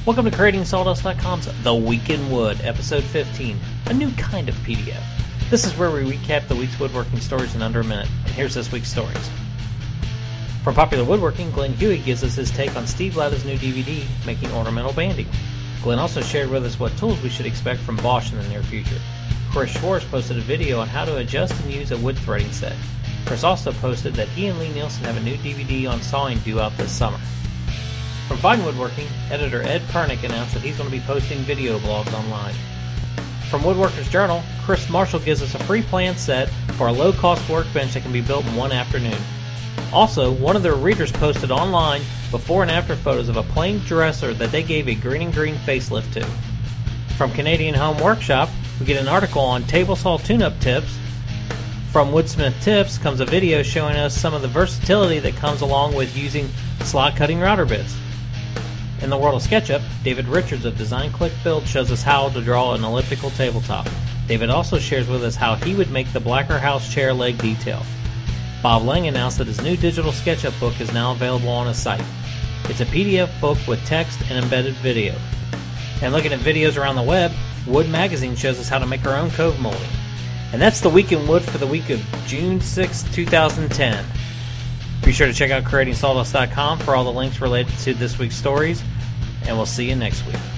Welcome to CreatingSawdust.com's The Week in Wood, Episode 15, a new kind of PDF. This is where we recap the week's woodworking stories in under a minute, and here's this week's stories. From Popular Woodworking, Glenn Huey gives us his take on Steve Lauda's new DVD, Making Ornamental Banding. Glenn also shared with us what tools we should expect from Bosch in the near future. Chris Schwartz posted a video on how to adjust and use a wood threading set. Chris also posted that he and Lee Nielsen have a new DVD on sawing due out this summer. From Fine Woodworking, editor Ed Pernick announced that he's going to be posting video blogs online. From Woodworker's Journal, Chris Marshall gives us a free plan set for a low-cost workbench that can be built in one afternoon. Also, one of their readers posted online before and after photos of a plain dresser that they gave a green and green facelift to. From Canadian Home Workshop, we get an article on table saw tune-up tips. From Woodsmith Tips comes a video showing us some of the versatility that comes along with using slot cutting router bits. In the world of SketchUp, David Richards of Design Click Build shows us how to draw an elliptical tabletop. David also shares with us how he would make the Blacker House chair leg detail. Bob Lang announced that his new digital SketchUp book is now available on his site. It's a PDF book with text and embedded video. And looking at videos around the web, Wood Magazine shows us how to make our own cove molding. And that's the Week in Wood for the week of June 6, 2010. Be sure to check out CreatingSawdust.com for all the links related to this week's stories, and we'll see you next week.